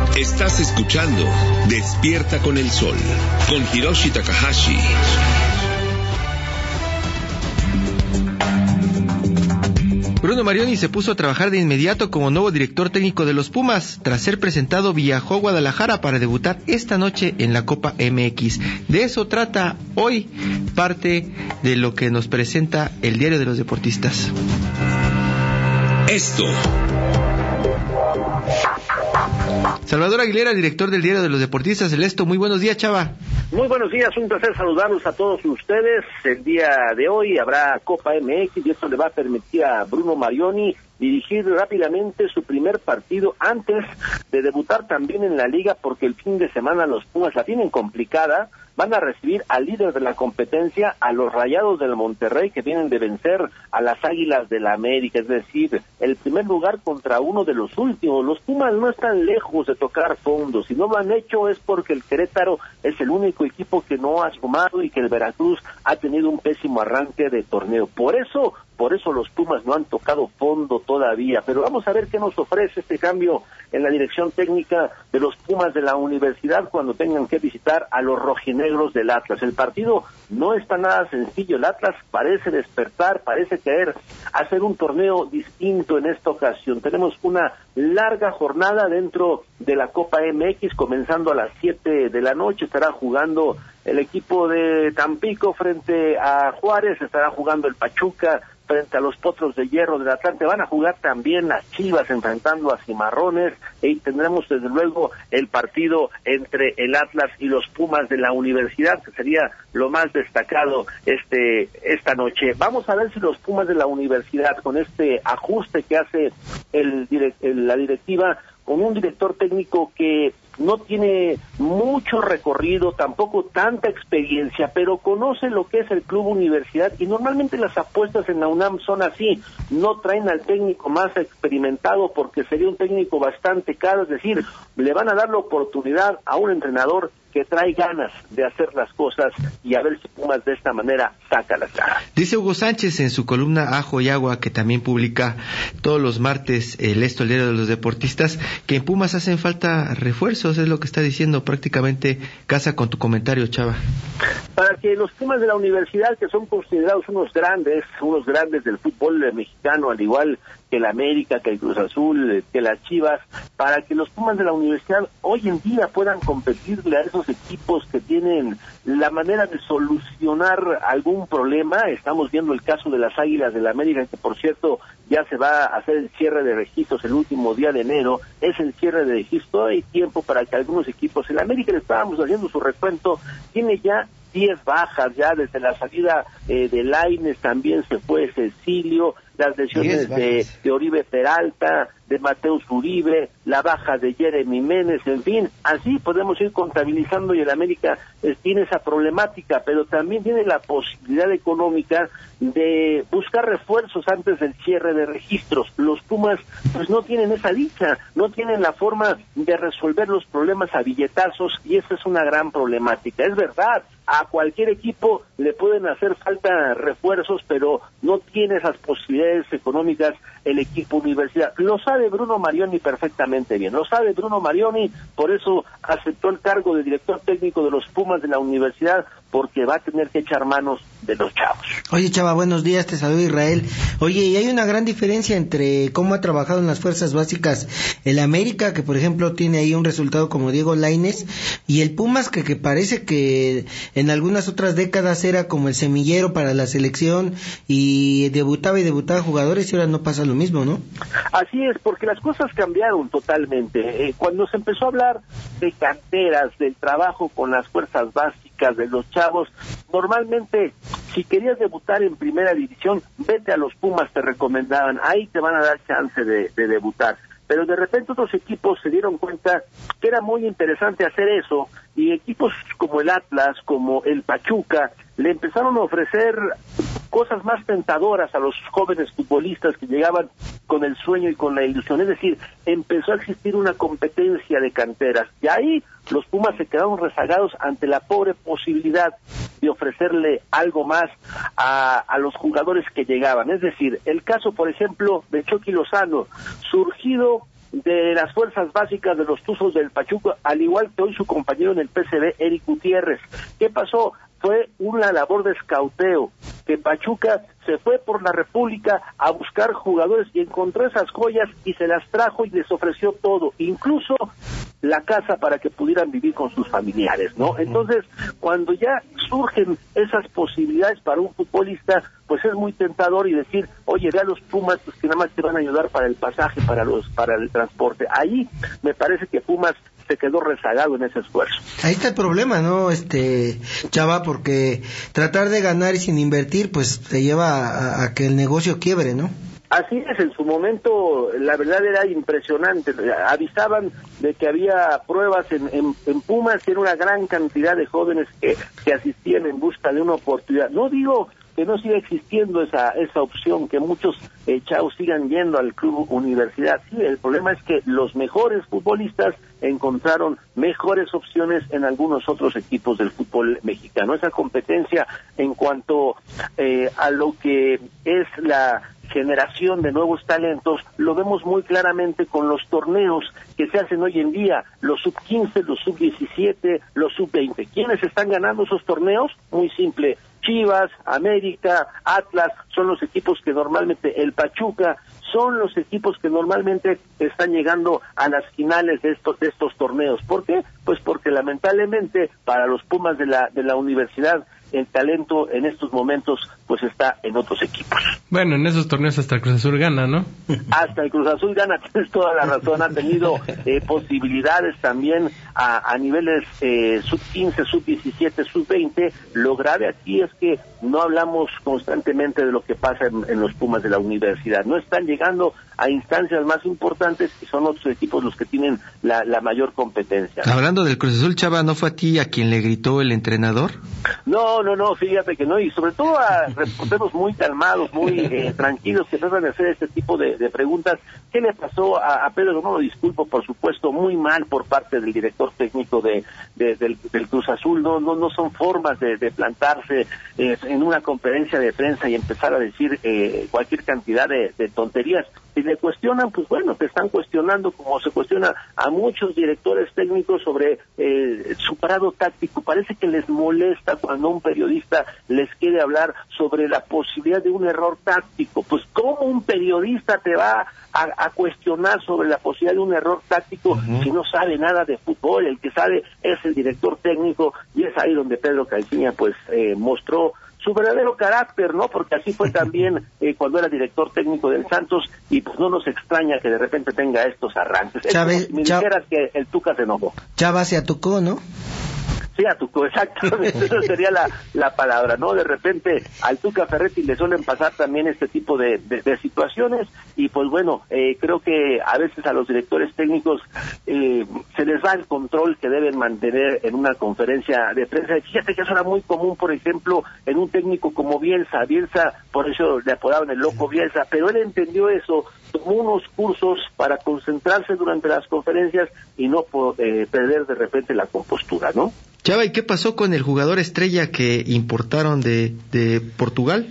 Estás escuchando Despierta con el Sol, con Hiroshi Takahashi. Bruno Marioni se puso a trabajar de inmediato como nuevo director técnico de los Pumas. Tras ser presentado, viajó a Guadalajara para debutar esta noche en la Copa MX. De eso trata hoy parte de lo que nos presenta el Diario de los Deportistas. Esto. Salvador Aguilera, director del Diario de los Deportistas. Celeste, muy buenos días, chava. Muy buenos días, un placer saludarlos a todos ustedes. El día de hoy habrá Copa MX y esto le va a permitir a Bruno Marioni dirigir rápidamente su primer partido antes de debutar también en la liga, porque el fin de semana los Pumas la tienen complicada. Van a recibir al líder de la competencia, a los Rayados del Monterrey, que vienen de vencer a las Águilas del la América, es decir, el primer lugar contra uno de los últimos. Los Pumas no están lejos de tocar fondo. Si no lo han hecho es porque el Querétaro es el único equipo que no ha sumado y que el Veracruz ha tenido un pésimo arranque de torneo. Por eso los Pumas no han tocado fondo todavía, pero vamos a ver qué nos ofrece este cambio en la dirección técnica de los Pumas de la Universidad cuando tengan que visitar a los rojinegros del Atlas. El partido no está nada sencillo, el Atlas parece despertar, parece querer hacer un torneo distinto en esta ocasión. Tenemos una larga jornada dentro de la Copa MX, comenzando a las 7 de la noche, estará jugando el equipo de Tampico frente a Juárez, estará jugando el Pachuca frente a los Potros de Hierro del Atlante, van a jugar también las Chivas enfrentando a Cimarrones, y tendremos desde luego el partido entre el Atlas y los Pumas de la Universidad, que sería lo más destacado esta noche. Vamos a ver si los Pumas de la Universidad, con este ajuste que hace la directiva, con un director técnico que no tiene mucho recorrido, tampoco tanta experiencia, pero conoce lo que es el club universidad, y normalmente las apuestas en la UNAM son así, no traen al técnico más experimentado porque sería un técnico bastante caro, es decir, le van a dar la oportunidad a un entrenador que trae ganas de hacer las cosas, y a ver si Pumas de esta manera saca la cara. Dice Hugo Sánchez en su columna Ajo y Agua, que también publica todos los martes el Diario de los Deportistas, que en Pumas hacen falta refuerzos, es lo que está diciendo, prácticamente casa con tu comentario, chava. Para que los Pumas de la Universidad, que son considerados unos grandes del fútbol mexicano, al igual que el América, que el Cruz Azul, que las Chivas, para que los Pumas de la Universidad hoy en día puedan competirle a esos equipos que tienen la manera de solucionar algún problema. Estamos viendo el caso de las Águilas del la América, que por cierto ya se va a hacer el cierre de registros el último día de enero, es el cierre de registro, hay tiempo para que algunos equipos, el América le estábamos haciendo su recuento, tiene ya 10 bajas, ya desde la salida de Lainez también se fue Cecilio, las lesiones de Oribe Peralta, de Mateus Uribe, la baja de Jeremy Ménez, en fin, así podemos ir contabilizando, y el América tiene esa problemática, pero también tiene la posibilidad económica de buscar refuerzos antes del cierre de registros. Los Pumas pues no tienen esa dicha, no tienen la forma de resolver los problemas a billetazos, y esa es una gran problemática. Es verdad, a cualquier equipo le pueden hacer falta refuerzos, pero no tiene esas posibilidades económicas el equipo universidad. Lo sabe Bruno Marioni perfectamente bien, lo sabe Bruno Marioni, por eso aceptó el cargo de director técnico de los Pumas de la Universidad, porque va a tener que echar manos de los chavos. Oye, chava, buenos días, te saludo Israel. Oye, y hay una gran diferencia entre cómo ha trabajado en las fuerzas básicas el América, que por ejemplo tiene ahí un resultado como Diego Lainez, y el Pumas, que parece que en algunas otras décadas era como el semillero para la selección, y debutaba jugadores, y ahora no pasa lo mismo, ¿no? Así es, porque las cosas cambiaron totalmente. Cuando se empezó a hablar de canteras, del trabajo con las fuerzas básicas, de los chavos, normalmente, si querías debutar en primera división, vete a los Pumas, te recomendaban, ahí te van a dar chance de debutar. Pero de repente otros equipos se dieron cuenta que era muy interesante hacer eso, y equipos como el Atlas, como el Pachuca, le empezaron a ofrecer cosas más tentadoras a los jóvenes futbolistas que llegaban con el sueño y con la ilusión. Es decir, empezó a existir una competencia de canteras, y ahí los Pumas se quedaron rezagados ante la pobre posibilidad de ofrecerle algo más a los jugadores que llegaban. Es decir, el caso, por ejemplo, de Chucky Lozano, surgido de las fuerzas básicas de los Tuzos del Pachuca, al igual que hoy su compañero en el PCB, Eric Gutiérrez. ¿Qué pasó? Fue una labor de escauteo, que Pachuca se fue por la República a buscar jugadores y encontró esas joyas y se las trajo y les ofreció todo, incluso la casa para que pudieran vivir con sus familiares, ¿no? Entonces, cuando ya surgen esas posibilidades para un futbolista, pues es muy tentador y decir, oye, ve a los Pumas, pues que nada más te van a ayudar para el pasaje, para el transporte. Ahí me parece que Pumas se quedó rezagado en ese esfuerzo. Ahí está el problema, ¿no, Chava? Porque tratar de ganar y sin invertir, pues te lleva a que el negocio quiebre, ¿no? Así es, en su momento la verdad era impresionante, avisaban de que había pruebas en Pumas y era una gran cantidad de jóvenes que asistían en busca de una oportunidad. No digo que no siga existiendo esa opción, que muchos chavos sigan yendo al club universidad. Sí, el problema es que los mejores futbolistas encontraron mejores opciones en algunos otros equipos del fútbol mexicano. Esa competencia en cuanto a lo que es la generación de nuevos talentos, lo vemos muy claramente con los torneos que se hacen hoy en día, los sub-15, los sub-17, los sub-20. ¿Quiénes están ganando esos torneos? Muy simple, Chivas, América, Atlas, son los equipos que normalmente, el Pachuca, son los equipos que normalmente están llegando a las finales de estos torneos. ¿Por qué? Pues porque lamentablemente para los Pumas de la universidad, el talento en estos momentos pues está en otros equipos. Bueno, en esos torneos hasta el Cruz Azul gana, ¿no? Hasta el Cruz Azul gana, tienes toda la razón, ha tenido posibilidades también a niveles sub-15, sub-17, sub-20. Lo grave aquí es que no hablamos constantemente de lo que pasa en los Pumas de la universidad. No están llegando a instancias más importantes y son otros equipos los que tienen la mayor competencia. Hablando del Cruz Azul, Chava, ¿no fue a ti a quien le gritó el entrenador? No, fíjate que no, y sobre todo a reporteros muy calmados, muy tranquilos, que tratan de hacer este tipo de preguntas. ¿Qué le pasó a Pedro? No lo disculpo, por supuesto, muy mal por parte del director técnico del Cruz Azul. No son formas de plantarse en una conferencia de prensa y empezar a decir cualquier cantidad de tonterías. Si le cuestionan, pues bueno, te están cuestionando como se cuestiona a muchos directores técnicos sobre su parado táctico. Parece que les molesta cuando un periodista les quiere hablar sobre la posibilidad de un error táctico. Pues ¿cómo un periodista te va a cuestionar sobre la posibilidad de un error táctico si no sabe nada de fútbol? El que sabe es el director técnico, y es ahí donde Pedro Caixinha pues mostró su verdadero carácter, ¿no? Porque así fue también cuando era director técnico del Santos, y pues no nos extraña que de repente tenga estos arranques. Chávez, me dijeras que el Tuca se enojó. Chava se atucó, ¿no? Sí, a Tuco, exactamente, esa sería la palabra, ¿no? De repente al Tuca Ferretti le suelen pasar también este tipo de situaciones, y pues bueno, creo que a veces a los directores técnicos se les va el control que deben mantener en una conferencia de prensa. Fíjate que eso era muy común, por ejemplo, en un técnico como Bielsa, por eso le apodaban el loco Bielsa, pero él entendió eso, tomó unos cursos para concentrarse durante las conferencias y no perder de repente la compostura, ¿no? Chava, ¿y qué pasó con el jugador estrella que importaron de Portugal?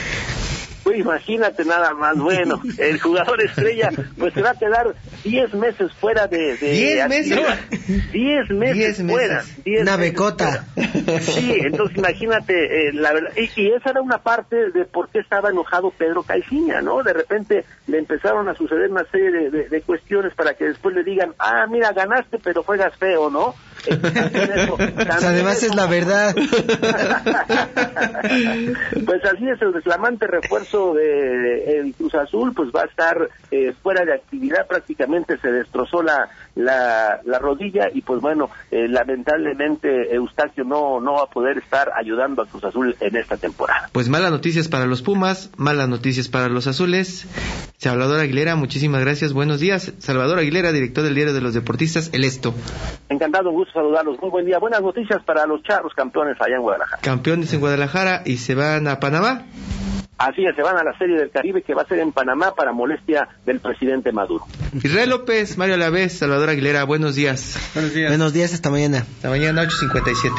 Pues imagínate nada más, bueno, el jugador estrella pues se va a quedar 10 meses fuera de 10 meses. 10 meses fuera. 10 una meses becota. Fuera. Sí, entonces imagínate, la verdad, y esa era una parte de por qué estaba enojado Pedro Caixinha, ¿no? De repente le empezaron a suceder una serie de cuestiones para que después le digan, mira, ganaste, pero juegas feo, ¿no? Además es la verdad. Pues así es, el flamante refuerzo de el Cruz Azul pues va a estar fuera de actividad, prácticamente se destrozó la rodilla, y pues bueno, lamentablemente Eustaquio no va a poder estar ayudando a Cruz Azul en esta temporada. Pues malas noticias para los Pumas, malas noticias para los azules. Salvador Aguilera, muchísimas gracias, buenos días. Salvador Aguilera, director del Diario de los Deportistas, El Esto. Encantado, un gusto saludarlos, muy buen día. Buenas noticias para los Charros, campeones allá en Guadalajara. Campeones en Guadalajara, y se van a Panamá. Así es, se van a la Serie del Caribe, que va a ser en Panamá para molestia del presidente Maduro. Israel López, Mario Alavés, Salvador Aguilera, buenos días. Buenos días. Buenos días, hasta mañana. Hasta mañana, 8:57.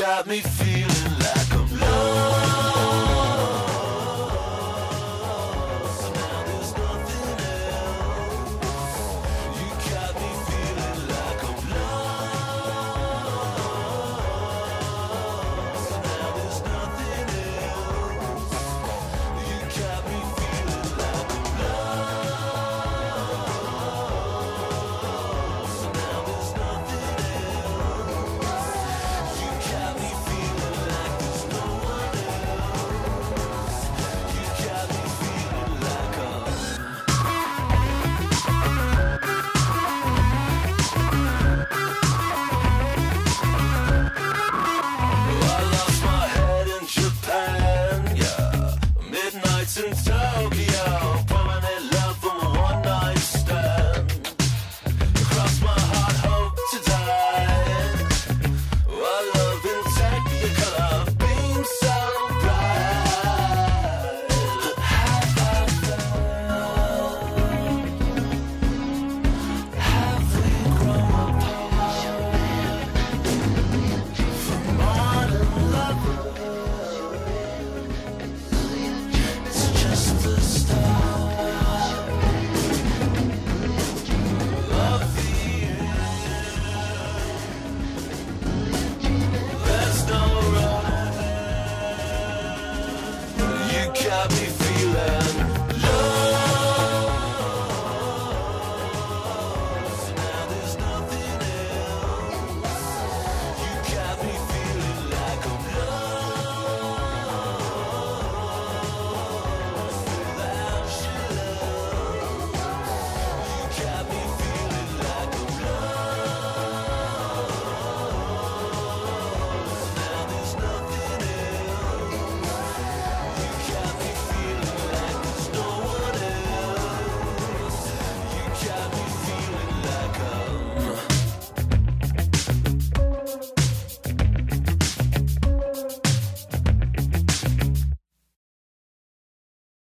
got me feeling